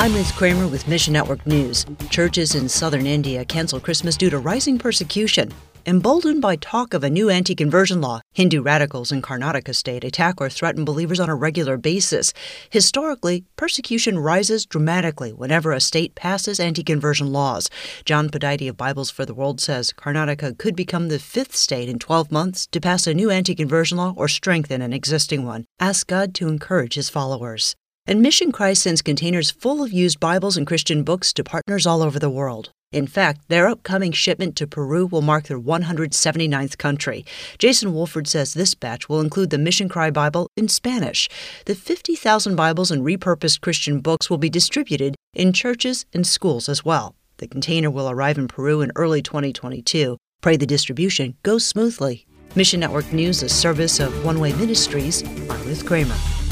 I'm Ruth Kramer with Mission Network News. Churches in southern India cancel Christmas due to rising persecution. Emboldened by talk of a new anti-conversion law, Hindu radicals in Karnataka state attack or threaten believers on a regular basis. Historically, persecution rises dramatically whenever a state passes anti-conversion laws. John Podaite of Bibles for the World says Karnataka could become the fifth state in 12 months to pass a new anti-conversion law or strengthen an existing one. Ask God to encourage his followers. And Mission Christ sends containers full of used Bibles and Christian books to partners all over the world. In fact, their upcoming shipment to Peru will mark their 179th country. Jason Wolford says this batch will include the Mission Cry Bible in Spanish. The 50,000 Bibles and repurposed Christian books will be distributed in churches and schools as well. The container will arrive in Peru in early 2022. Pray the distribution goes smoothly. Mission Network News, a service of One Way Ministries. I'm Ruth Kramer.